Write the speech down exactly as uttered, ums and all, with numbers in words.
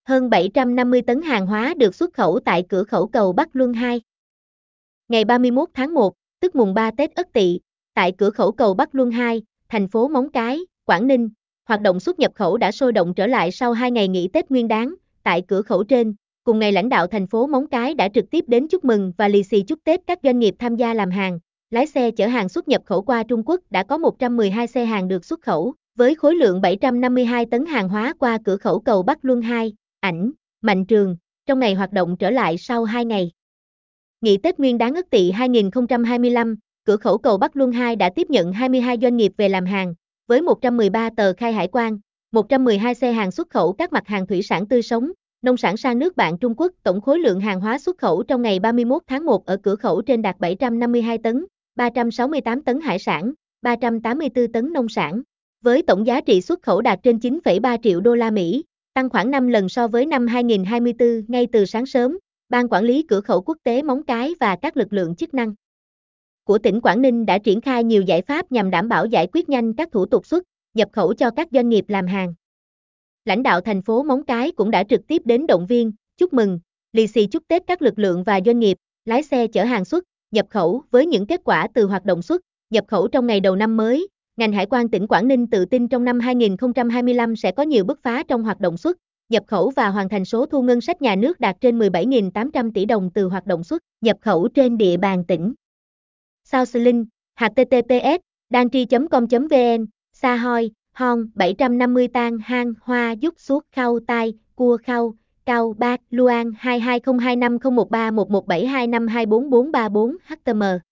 hơn bảy trăm năm mươi tấn hàng hóa được xuất khẩu tại cửa khẩu cầu Bắc Luân hai. Ngày ba mươi mốt tháng một, tức mùng ba Tết Ất Tỵ, tại cửa khẩu cầu Bắc Luân hai, thành phố Móng Cái, Quảng Ninh, hoạt động xuất nhập khẩu đã sôi động trở lại sau hai ngày nghỉ Tết Nguyên đán. Tại cửa khẩu trên, cùng ngày lãnh đạo thành phố Móng Cái đã trực tiếp đến chúc mừng và lì xì chúc Tết các doanh nghiệp tham gia làm hàng. Lái xe chở hàng xuất nhập khẩu qua Trung Quốc đã có một trăm mười hai xe hàng được xuất khẩu, với khối lượng bảy trăm năm mươi hai tấn hàng hóa qua cửa khẩu cầu Bắc Luân hai. Ảnh, Mạnh Trường, trong ngày hoạt động trở lại sau hai ngày nghỉ Tết Nguyên đán Ất Tỵ hai nghìn không trăm hai mươi lăm, cửa khẩu cầu Bắc Luân hai đã tiếp nhận hai mươi hai doanh nghiệp về làm hàng, với một trăm mười ba tờ khai hải quan, một trăm mười hai xe hàng xuất khẩu các mặt hàng thủy sản tươi sống, nông sản sang nước bạn Trung Quốc. Tổng khối lượng hàng hóa xuất khẩu trong ngày ba mươi mốt tháng một ở cửa khẩu trên đạt bảy trăm năm mươi hai tấn, ba trăm sáu mươi tám tấn hải sản, ba trăm tám mươi tư tấn nông sản, với tổng giá trị xuất khẩu đạt trên chín phẩy ba triệu đô la Mỹ, tăng khoảng năm lần so với năm hai nghìn không trăm hai mươi tư. Ngay từ sáng sớm, Ban quản lý cửa khẩu quốc tế Móng Cái và các lực lượng chức năng của tỉnh Quảng Ninh đã triển khai nhiều giải pháp nhằm đảm bảo giải quyết nhanh các thủ tục xuất, nhập khẩu cho các doanh nghiệp làm hàng. Lãnh đạo thành phố Móng Cái cũng đã trực tiếp đến động viên, chúc mừng, lì xì chúc Tết các lực lượng và doanh nghiệp, lái xe chở hàng xuất, nhập khẩu. Với những kết quả từ hoạt động xuất, nhập khẩu trong ngày đầu năm mới, ngành hải quan tỉnh Quảng Ninh tự tin trong năm hai nghìn không trăm hai mươi lăm sẽ có nhiều bứt phá trong hoạt động xuất, nhập khẩu và hoàn thành số thu ngân sách nhà nước đạt trên mười bảy nghìn tám trăm tỷ đồng từ hoạt động xuất, nhập khẩu trên địa bàn tỉnh. Southlink, h t t p s danri chấm com chấm v n, Sa Hoi, Hon, bảy trăm năm mươi tang hang hoa giúp suốt khâu tai, cua khâu, cao bát, Luan hai hai không hai năm không một ba một một bảy hai năm hai bốn bốn ba bốn h t m